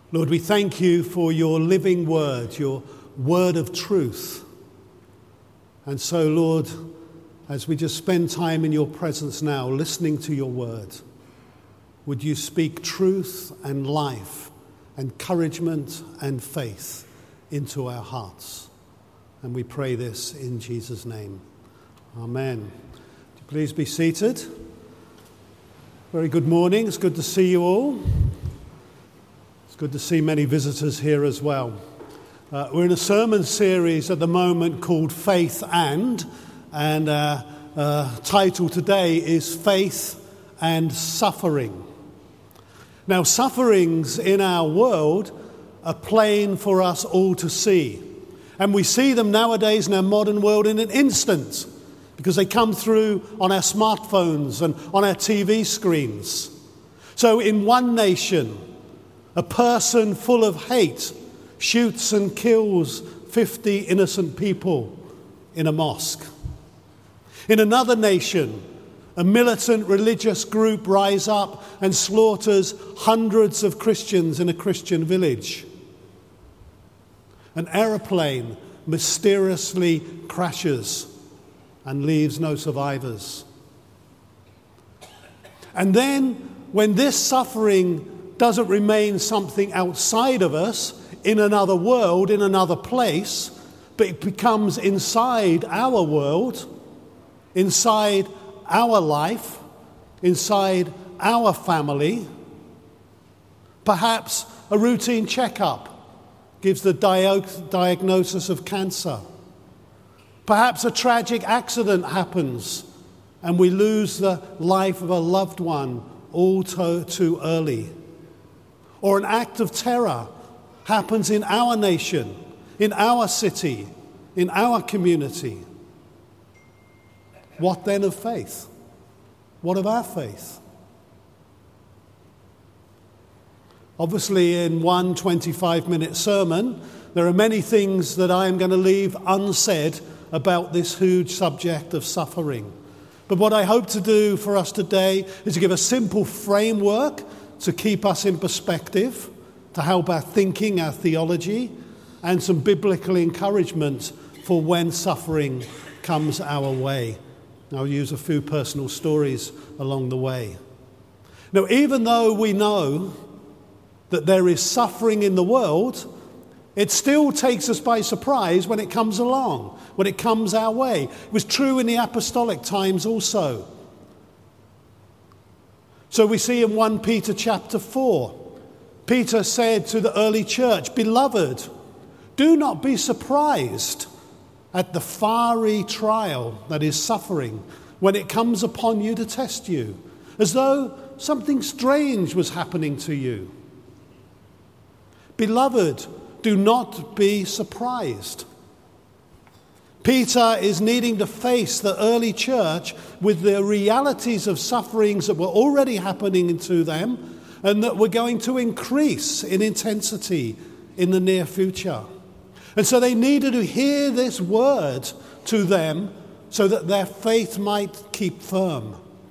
Lord, we thank you for your living word, your word of truth. And so, Lord, as we just spend time in your presence now, listening to your word, would you speak truth and life, encouragement and faith into our hearts? And we pray this in Jesus' name. Amen. Please be seated. Very good morning. It's good to see you all. It's good to see many visitors here as well. We're in a sermon series at the moment called Faith and title today is Faith and Suffering. Now, sufferings in our world are plain for us all to see. And we see them nowadays in our modern world in an instant because they come through on our smartphones and on our TV screens. So in one nation, a person full of hate shoots and kills 50 innocent people in a mosque. In another nation, a militant religious group rise up and slaughters hundreds of Christians in a Christian village. An aeroplane mysteriously crashes and leaves no survivors. And then, when this suffering doesn't remain something outside of us, in another world, in another place, but it becomes inside our world, inside our life, inside our family. Perhaps a routine checkup gives the diagnosis of cancer. Perhaps a tragic accident happens and we lose the life of a loved one all too early. Or an act of terror happens in our nation, in our city, in our community. What then of faith? What of our faith? Obviously, in one 25-minute sermon, there are many things that I am going to leave unsaid about this huge subject of suffering. But what I hope to do for us today is to give a simple framework to keep us in perspective, to help our thinking, our theology, and some biblical encouragement for when suffering comes our way. I'll use a few personal stories along the way. Now, even though we know that there is suffering in the world, it still takes us by surprise when it comes along, when it comes our way. It was true in the apostolic times also. So we see in 1 Peter chapter 4, Peter said to the early church, "Beloved, do not be surprised at the fiery trial that is suffering when it comes upon you to test you, as though something strange was happening to you. Beloved, do not be surprised." Peter is needing to face the early church with the realities of sufferings that were already happening to them and that were going to increase in intensity in the near future. And so they needed to hear this word to them so that their faith might keep firm.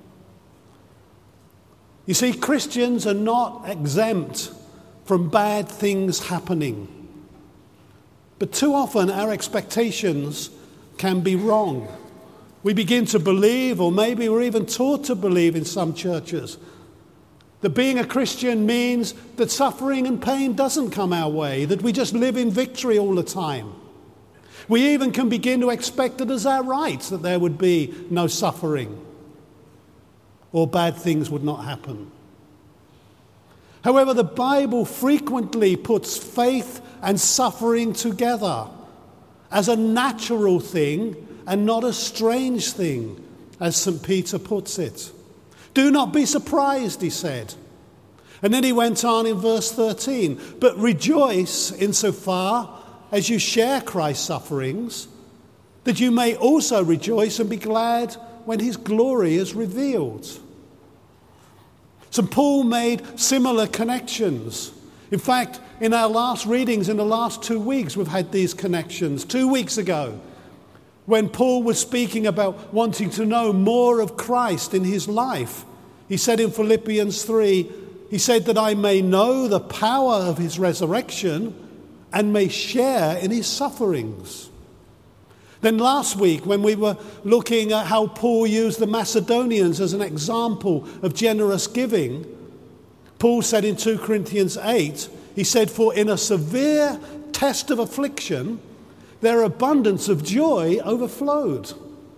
You see, Christians are not exempt from bad things happening. But too often our expectations can be wrong. We begin to believe, or maybe we're even taught to believe in some churches, that being a Christian means that suffering and pain doesn't come our way, that we just live in victory all the time. We even can begin to expect it as our right that there would be no suffering or bad things would not happen. However, the Bible frequently puts faith and suffering together as a natural thing and not a strange thing, as St. Peter puts it. Do not be surprised, he said. And then he went on in verse 13, but rejoice insofar as you share Christ's sufferings, that you may also rejoice and be glad when his glory is revealed. St. Paul made similar connections. In fact, in our last readings in the last 2 weeks, we've had these connections. 2 weeks ago, when Paul was speaking about wanting to know more of Christ in his life, he said in Philippians 3, he said that I may know the power of his resurrection and may share in his sufferings. Then last week, when we were looking at how Paul used the Macedonians as an example of generous giving, Paul said in 2 Corinthians 8, he said, "For in a severe test of affliction, their abundance of joy overflowed."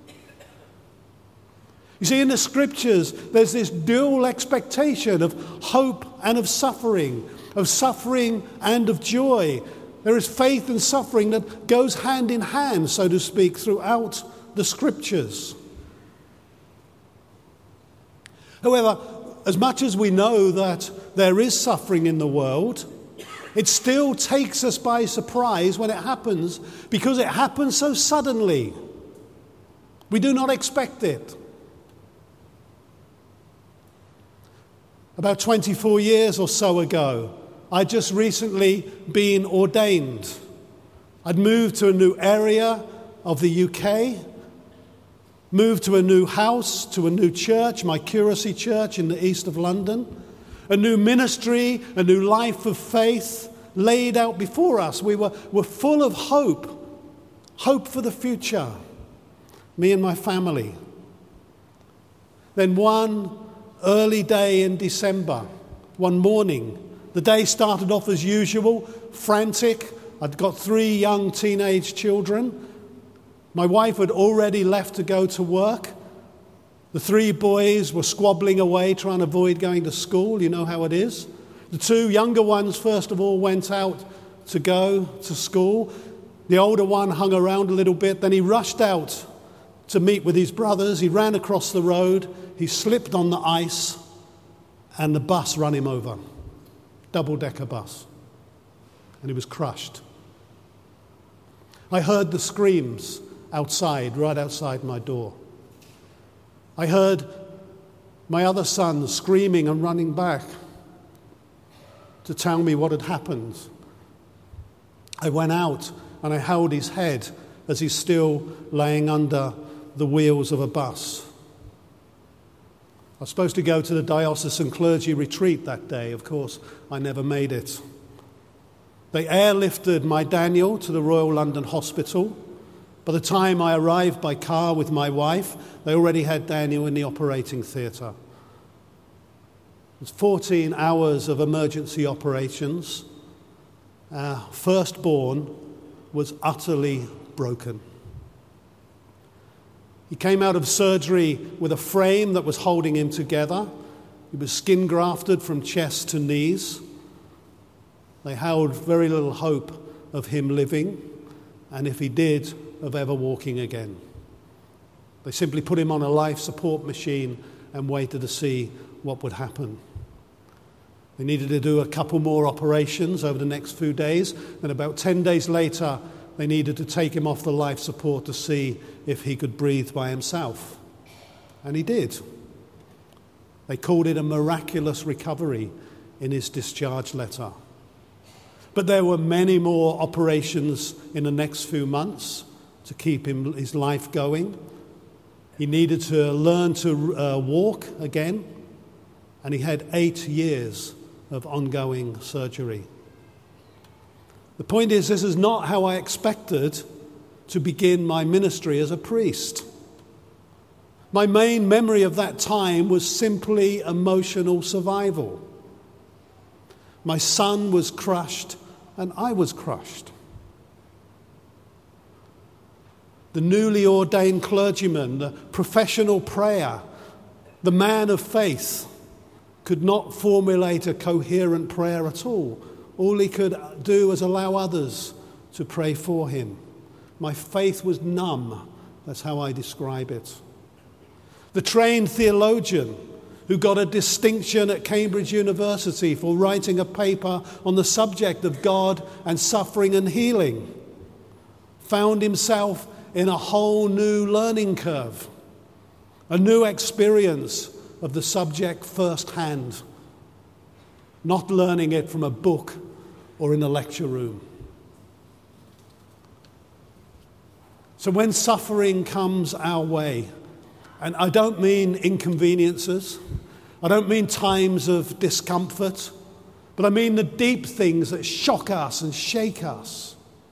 You see, in the scriptures, there's this dual expectation of hope and of suffering and of joy. There is faith and suffering that goes hand in hand, so to speak, throughout the scriptures. However, as much as we know that there is suffering in the world, it still takes us by surprise when it happens, because it happens so suddenly. We do not expect it. About 24 years or so ago, I'd just recently been ordained. I'd moved to a new area of the UK, moved to a new house, to a new church, my Curacy Church in the east of London. A new ministry, a new life of faith laid out before us. We were full of hope for the future, me and my family. Then one early day in December, one morning, the day started off as usual, frantic. I'd got 3 young teenage children. My wife had already left to go to work. The 3 boys were squabbling away, trying to avoid going to school. You know how it is. The 2 younger ones, first of all, went out to go to school. The older one hung around a little bit. Then he rushed out to meet with his brothers. He ran across the road. He slipped on the ice, and the bus ran him over. Double-decker bus. And he was crushed. I heard the screams outside, right outside my door. I heard my other son screaming and running back to tell me what had happened. I went out and I held his head as he's still laying under the wheels of a bus. I was supposed to go to the diocesan clergy retreat that day. Of course, I never made it. They airlifted my Daniel to the Royal London Hospital. By the time I arrived by car with my wife, they already had Daniel in the operating theatre. It was 14 hours of emergency operations. Our firstborn was utterly broken. He came out of surgery with a frame that was holding him together. He was skin grafted from chest to knees. They held very little hope of him living, and if he did, of ever walking again. They simply put him on a life support machine and waited to see what would happen. They needed to do a couple more operations over the next few days, and about 10 days later, they needed to take him off the life support to see if he could breathe by himself. And he did. They called it a miraculous recovery in his discharge letter. But there were many more operations in the next few months to keep his life going. He needed to learn to walk again, and he had 8 years of ongoing surgery. The point is, this is not how I expected to begin my ministry as a priest. My main memory of that time was simply emotional survival. My son was crushed, and I was crushed. The newly ordained clergyman, the professional prayer, the man of faith, could not formulate a coherent prayer at all. All he could do was allow others to pray for him. My faith was numb. That's how I describe it. The trained theologian who got a distinction at Cambridge University for writing a paper on the subject of God and suffering and healing found himself in a whole new learning curve, a new experience of the subject firsthand, not learning it from a book or in a lecture room. So when suffering comes our way, and I don't mean inconveniences, I don't mean times of discomfort, but I mean the deep things that shock us and shake us.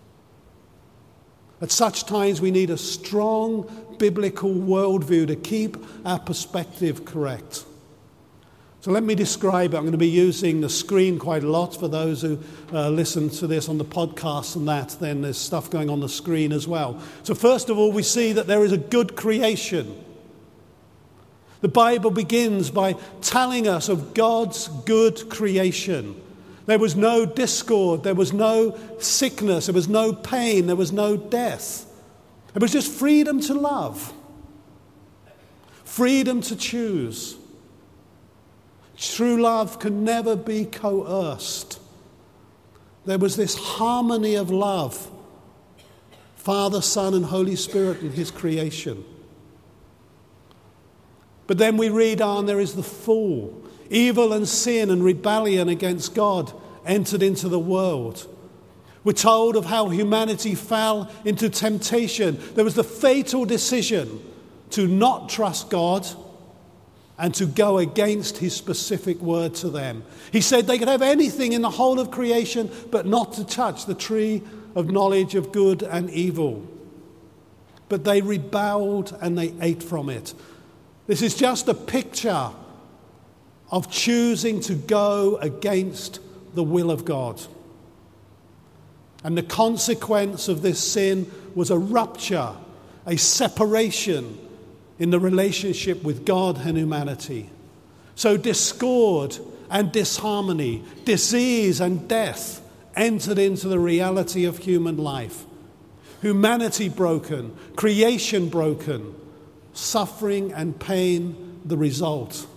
At such times we need a strong biblical worldview to keep our perspective correct. So let me describe it. I'm going to be using the screen quite a lot for those who listen to this on the podcast and that. Then there's stuff going on the screen as well. So first of all, we see that there is a good creation. The Bible begins by telling us of God's good creation. There was no discord, there was no sickness, there was no pain, there was no death. It was just freedom to love, freedom to choose. True love can never be coerced. There was this harmony of love, Father, Son, and Holy Spirit in his creation. But then we read on, there is the fall. Evil and sin and rebellion against God entered into the world. We're told of how humanity fell into temptation. There was the fatal decision to not trust God and to go against his specific word to them. He said they could have anything in the whole of creation, but not to touch the tree of knowledge of good and evil. But they rebelled and they ate from it. This is just a picture of choosing to go against the will of God. And the consequence of this sin was a rupture, a separation in the relationship with God and humanity. So discord and disharmony, disease and death entered into the reality of human life. Humanity broken, creation broken, suffering and pain the result.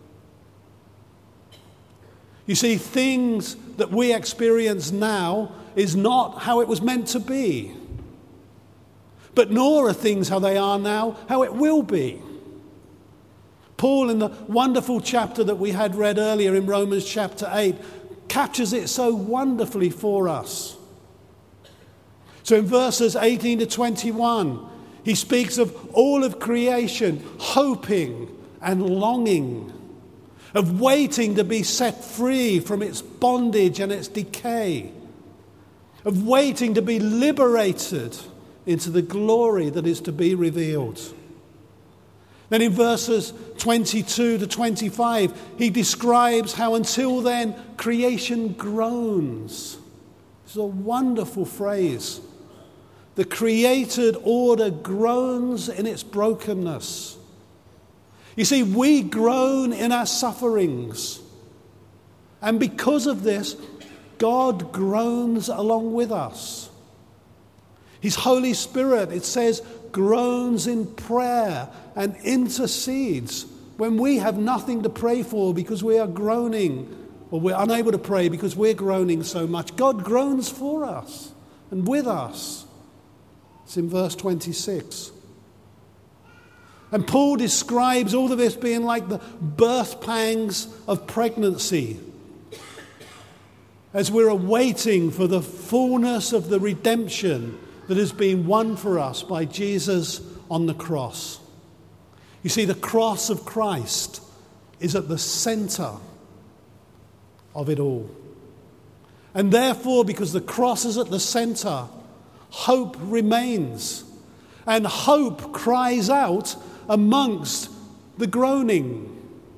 You see, things that we experience now is not how it was meant to be. But nor are things how they are now, how it will be. Paul, in the wonderful chapter that we had read earlier in Romans chapter 8, captures it so wonderfully for us. So in verses 18 to 21, he speaks of all of creation hoping and longing, of waiting to be set free from its bondage and its decay, of waiting to be liberated into the glory that is to be revealed. Then in verses 22 to 25, he describes how until then creation groans. This is a wonderful phrase. The created order groans in its brokenness. You see, we groan in our sufferings. And because of this, God groans along with us. His Holy Spirit, it says, groans in prayer and intercedes when we have nothing to pray for because we are groaning, or we're unable to pray because we're groaning so much. God groans for us and with us. It's in verse 26. And Paul describes all of this being like the birth pangs of pregnancy, as we're awaiting for the fullness of the redemption that has been won for us by Jesus on the cross. You see, the cross of Christ is at the center of it all. And therefore, because the cross is at the center, hope remains. And hope cries out amongst the groaning,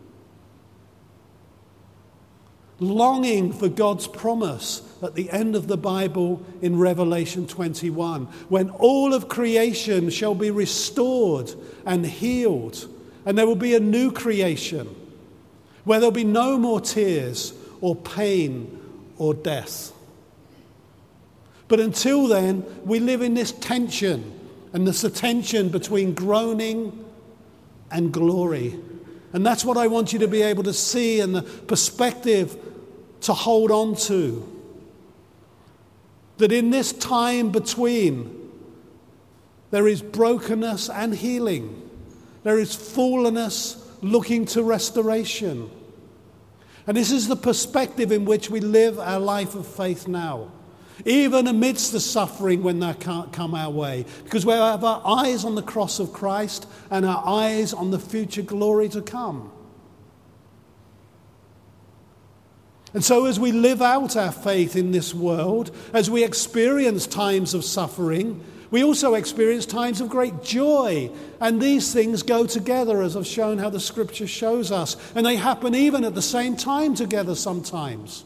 longing for God's promise at the end of the Bible in Revelation 21, when all of creation shall be restored and healed, and there will be a new creation where there'll be no more tears or pain or death. But until then, we live in this tension, and there's a tension between groaning and glory. And that's what I want you to be able to see, and the perspective to hold on to. That in this time between, there is brokenness and healing. There is fallenness looking to restoration. And this is the perspective in which we live our life of faith now. Even amidst the suffering when that can't come our way. Because we have our eyes on the cross of Christ and our eyes on the future glory to come. And so as we live out our faith in this world, as we experience times of suffering, we also experience times of great joy. And these things go together, as I've shown how the Scripture shows us. And they happen even at the same time together sometimes.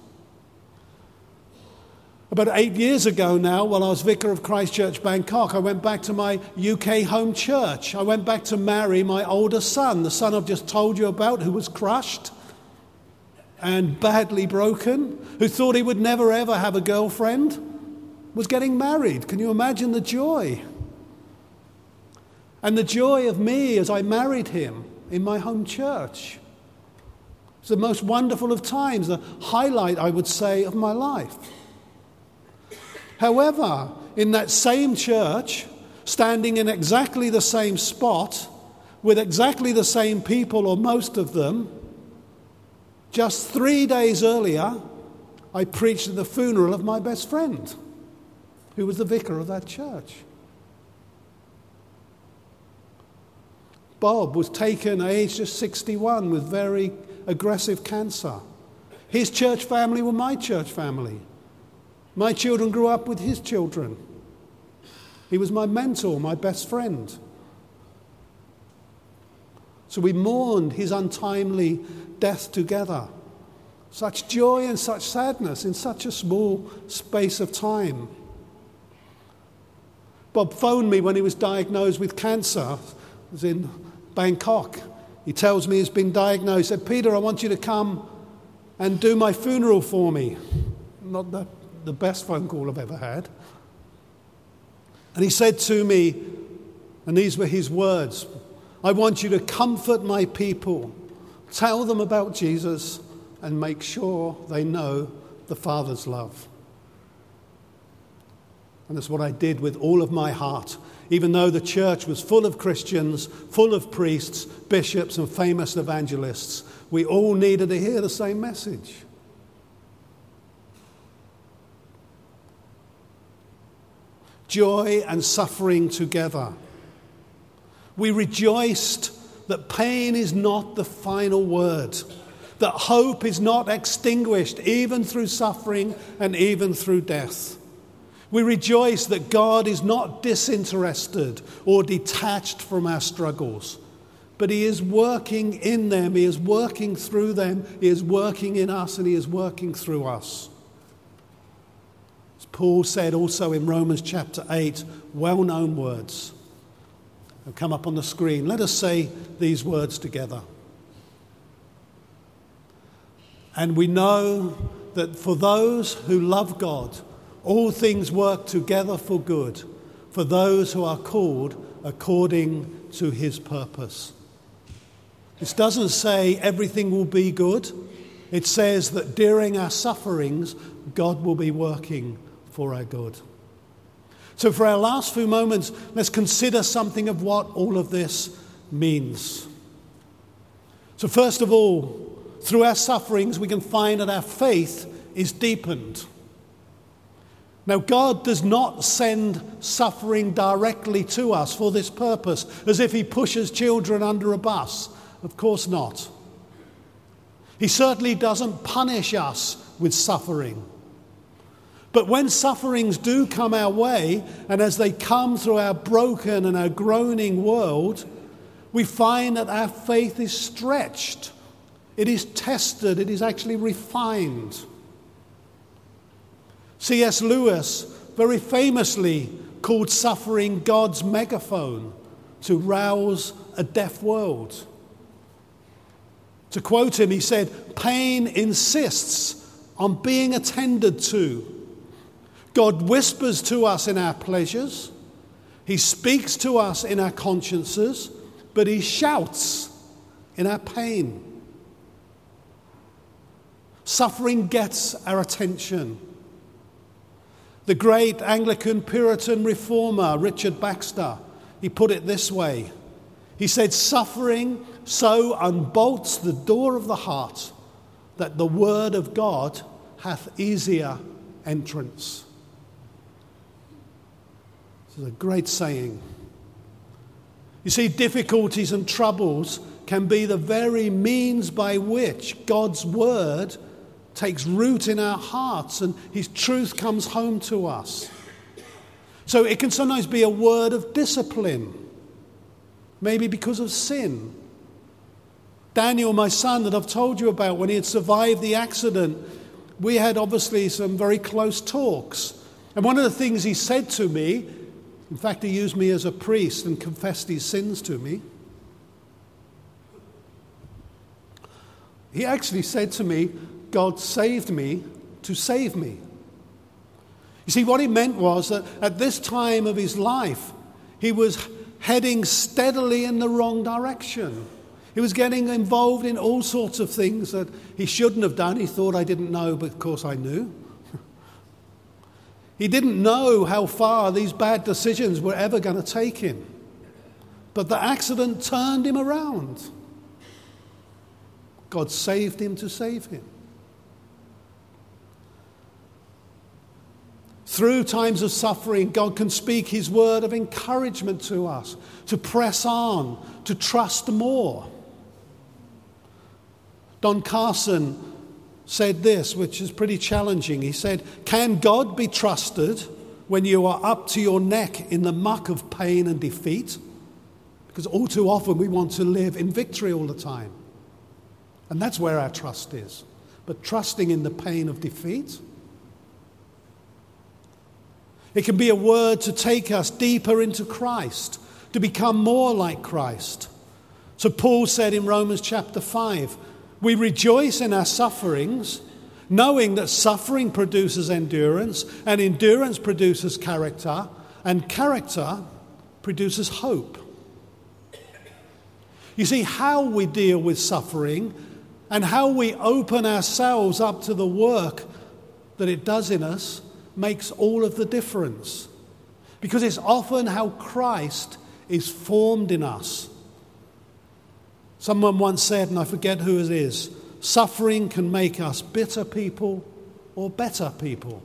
About 8 years ago now, while I was vicar of Christ Church, Bangkok, I went back to my UK home church. I went back to marry my older son, the son I've just told you about, who was crushed and badly broken, who thought he would never ever have a girlfriend, was getting married. Can you imagine the joy? And the joy of me as I married him in my home church. It's the most wonderful of times, the highlight, I would say, of my life. However, in that same church, standing in exactly the same spot, with exactly the same people, or most of them, just 3 days earlier, I preached at the funeral of my best friend, who was the vicar of that church. Bob was taken at age just 61 with very aggressive cancer. His church family were my church family. My children grew up with his children. He was my mentor, my best friend. So we mourned his untimely death together. Such joy and such sadness in such a small space of time. Bob phoned me when he was diagnosed with cancer. It was in Bangkok. He tells me he's been diagnosed. He said, "Peter, I want you to come and do my funeral for me." Not the best phone call I've ever had. And he said to me, and these were his words, "I want you to comfort my people, tell them about Jesus, and make sure they know the Father's love." And that's what I did with all of my heart, even though the church was full of Christians, full of priests, bishops, and famous evangelists. We all needed to hear the same message. Joy and suffering together. We rejoiced that pain is not the final word, that hope is not extinguished even through suffering and even through death. We rejoice that God is not disinterested or detached from our struggles, but He is working in them, He is working through them, He is working in us, and He is working through us. As Paul said also in Romans chapter 8, well-known words. They'll come up on the screen. Let us say these words together. And we know that for those who love God, all things work together for good, for those who are called according to His purpose. This doesn't say everything will be good. It says that during our sufferings, God will be working for our good. So for our last few moments, let's consider something of what all of this means. So first of all, through our sufferings, we can find that our faith is deepened. Now, God does not send suffering directly to us for this purpose, as if He pushes children under a bus. Of course not. He certainly doesn't punish us with suffering. But when sufferings do come our way, and as they come through our broken and our groaning world, we find that our faith is stretched. It is tested. It is actually refined. C.S. Lewis very famously called suffering God's megaphone to rouse a deaf world. To quote him, he said, "Pain insists on being attended to. God whispers to us in our pleasures. He speaks to us in our consciences, but He shouts in our pain." Suffering gets our attention. The great Anglican Puritan reformer, Richard Baxter, he put it this way. He said, "Suffering so unbolts the door of the heart that the word of God hath easier entrance." This is a great saying. You see, difficulties and troubles can be the very means by which God's word takes root in our hearts and his truth comes home to us. So it can sometimes be a word of discipline, maybe because of sin. Daniel, my son that I've told you about, when he had survived the accident, we had obviously some very close talks. And one of the things he said to me, in fact, he used me as a priest and confessed his sins to me. He actually said to me, God saved me to save me. You see, what he meant was that at this time of his life, he was heading steadily in the wrong direction. He was getting involved in all sorts of things that he shouldn't have done. He thought I didn't know, but of course I knew. He didn't know how far these bad decisions were ever going to take him. But the accident turned him around. God saved him to save him. Through times of suffering, God can speak his word of encouragement to us, to press on, to trust more. Don Carson said this, which is pretty challenging. He said, "Can God be trusted when you are up to your neck in the muck of pain and defeat?" Because all too often we want to live in victory all the time. And that's where our trust is. But trusting in the pain of defeat. It can be a word to take us deeper into Christ, to become more like Christ. So Paul said in Romans chapter 5, we rejoice in our sufferings, knowing that suffering produces endurance, and endurance produces character, and character produces hope. You see, how we deal with suffering and how we open ourselves up to the work that it does in us makes all of the difference. Because it's often how Christ is formed in us. Someone once said, and I forget who it is, suffering can make us bitter people or better people.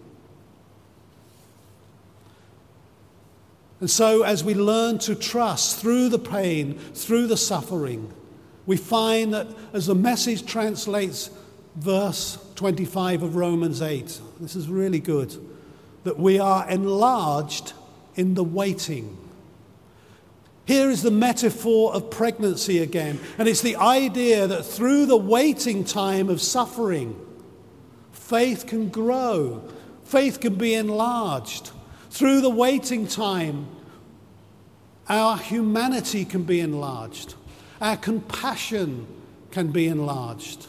And so as we learn to trust through the pain, through the suffering, we find that as the message translates verse 25 of Romans 8, this is really good, that we are enlarged in the waiting. Here is the metaphor of pregnancy again, and it's the idea that through the waiting time of suffering, faith can grow, faith can be enlarged. Through the waiting time, our humanity can be enlarged, our compassion can be enlarged.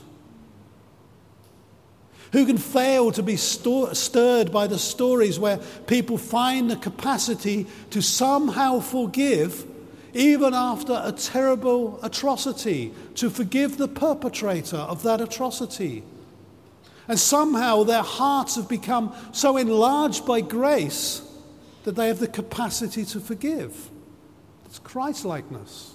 Who can fail to be stirred by the stories where people find the capacity to somehow forgive even after a terrible atrocity, to forgive the perpetrator of that atrocity? And somehow their hearts have become so enlarged by grace that they have the capacity to forgive. It's Christ-likeness.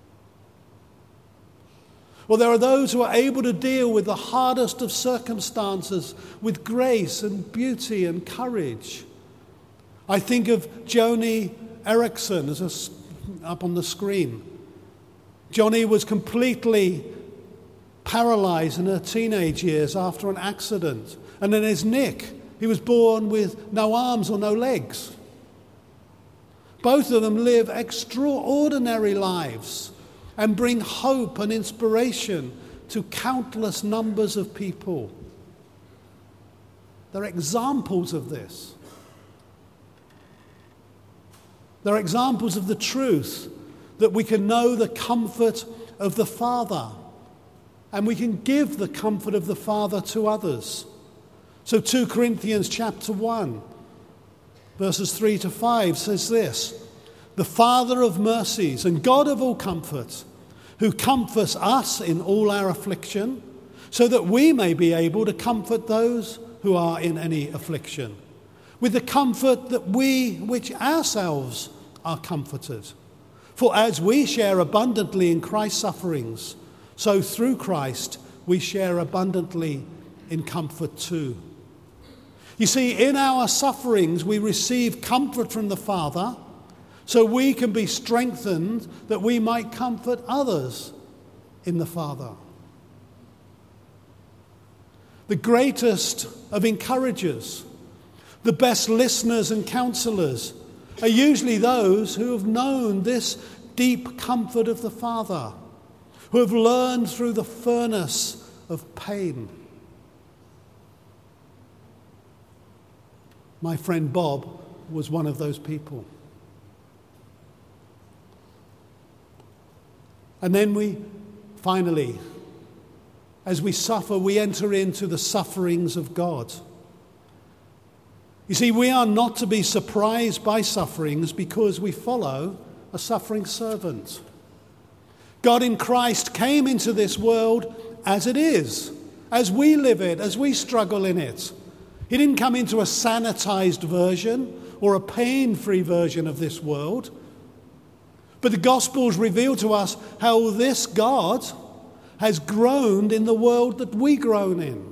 Well, there are those who are able to deal with the hardest of circumstances with grace and beauty and courage. I think of Joni Eareckson up on the screen. Joni was completely paralyzed in her teenage years after an accident. And then there's Nick. He was born with no arms or no legs. Both of them live extraordinary lives and bring hope and inspiration to countless numbers of people. They're examples of this. They're examples of the truth that we can know the comfort of the Father and we can give the comfort of the Father to others. So 2 Corinthians chapter 1, verses 3 to 5 says this: "The Father of mercies and God of all comfort, who comforts us in all our affliction, so that we may be able to comfort those who are in any affliction, with the comfort that we which ourselves are comforted. For as we share abundantly in Christ's sufferings, so through Christ we share abundantly in comfort too." You see, in our sufferings we receive comfort from the Father, so we can be strengthened that we might comfort others in the Father. The greatest of encouragers, the best listeners and counselors are usually those who have known this deep comfort of the Father, who have learned through the furnace of pain. My friend Bob was one of those people. And then we finally, as we suffer, we enter into the sufferings of God. You see, we are not to be surprised by sufferings because we follow a suffering servant. God in Christ came into this world as it is, as we live it, as we struggle in it. He didn't come into a sanitized version or a pain-free version of this world. But the Gospels reveal to us how this God has groaned in the world that we groan in.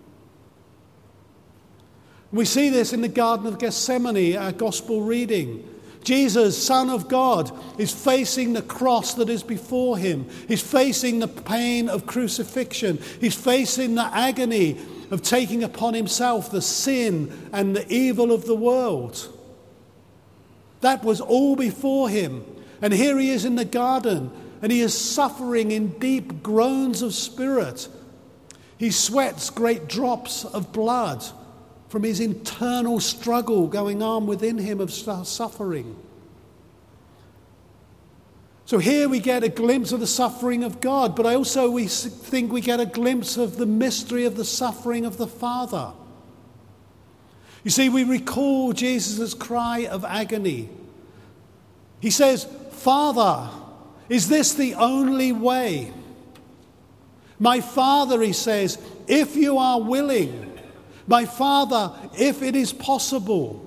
We see this in the Garden of Gethsemane, our Gospel reading. Jesus, Son of God, is facing the cross that is before him. He's facing the pain of crucifixion. He's facing the agony of taking upon himself the sin and the evil of the world. That was all before him. And here he is in the garden, and he is suffering in deep groans of spirit. He sweats great drops of blood from his internal struggle going on within him of suffering. So here we get a glimpse of the suffering of God, but we think we get a glimpse of the mystery of the suffering of the Father. You see, we recall Jesus' cry of agony. He says, "Father, is this the only way? My Father," he says, "if you are willing, my Father, if it is possible,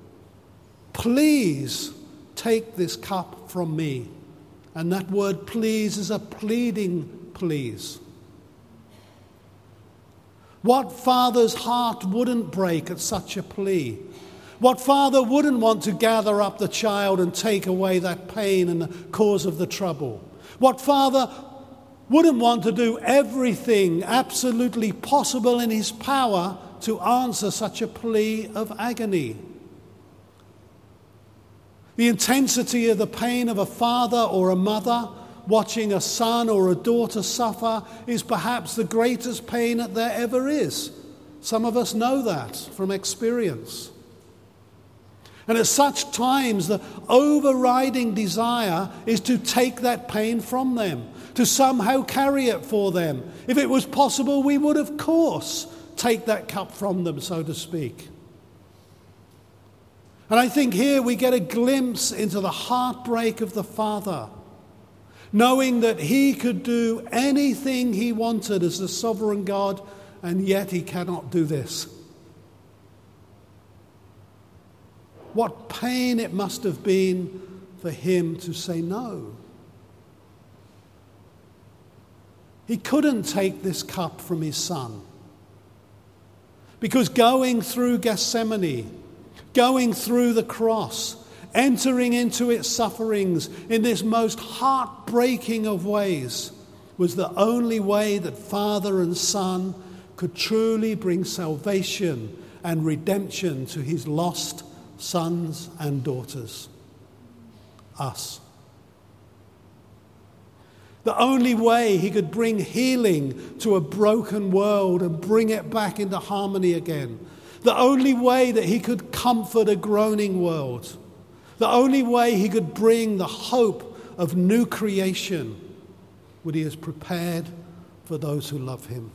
please take this cup from me." And that word please is a pleading please. What father's heart wouldn't break at such a plea? What father wouldn't want to gather up the child and take away that pain and the cause of the trouble? What father wouldn't want to do everything absolutely possible in his power to answer such a plea of agony? The intensity of the pain of a father or a mother watching a son or a daughter suffer is perhaps the greatest pain that there ever is. Some of us know that from experience. And at such times, the overriding desire is to take that pain from them, to somehow carry it for them. If it was possible, we would, of course, take that cup from them, so to speak. And I think here we get a glimpse into the heartbreak of the Father, knowing that he could do anything he wanted as the sovereign God, and yet he cannot do this. What pain it must have been for him to say no. He couldn't take this cup from his son, because going through Gethsemane, going through the cross, entering into its sufferings in this most heartbreaking of ways, was the only way that Father and Son could truly bring salvation and redemption to his lost sons and daughters, us. The only way he could bring healing to a broken world and bring it back into harmony again. The only way that he could comfort a groaning world. The only way he could bring the hope of new creation, what he has prepared for those who love him.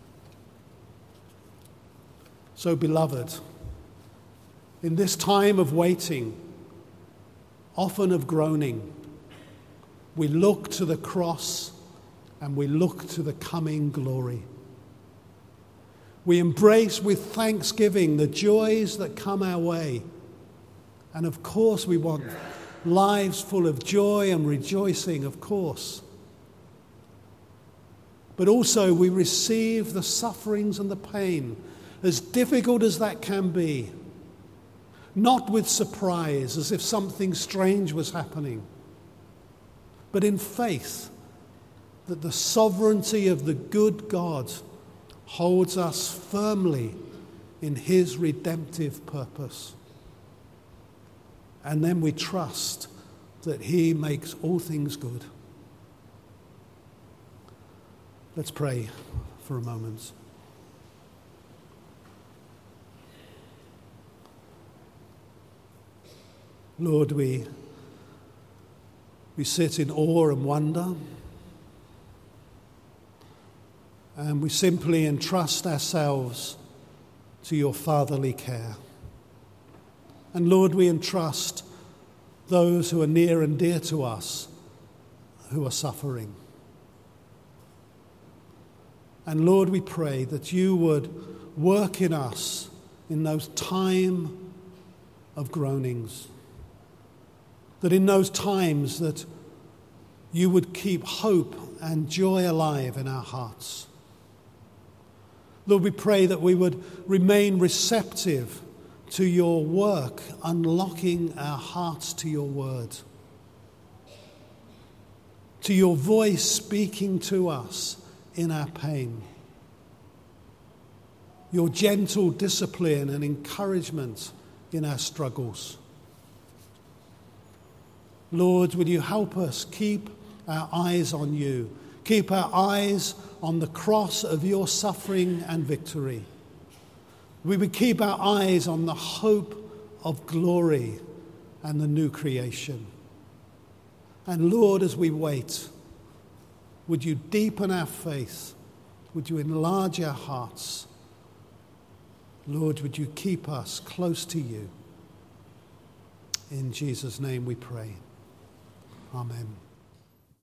So, beloved, in this time of waiting, often of groaning, we look to the cross and we look to the coming glory. We embrace with thanksgiving the joys that come our way. And of course we want lives full of joy and rejoicing, of course. But also we receive the sufferings and the pain, as difficult as that can be, not with surprise, as if something strange was happening, but in faith that the sovereignty of the good God holds us firmly in his redemptive purpose. And then we trust that he makes all things good. Let's pray for a moment. Lord, we sit in awe and wonder, and we simply entrust ourselves to your fatherly care. And Lord, we entrust those who are near and dear to us who are suffering. And Lord, we pray that you would work in us in those times of groanings, that in those times that you would keep hope and joy alive in our hearts. Lord, we pray that we would remain receptive to your work, unlocking our hearts to your word, to your voice speaking to us in our pain, your gentle discipline and encouragement in our struggles. Lord, will you help us keep our eyes on you, keep our eyes on the cross of your suffering and victory. We would keep our eyes on the hope of glory and the new creation. And Lord, as we wait, would you deepen our faith? Would you enlarge our hearts? Lord, would you keep us close to you? In Jesus' name we pray. Amen.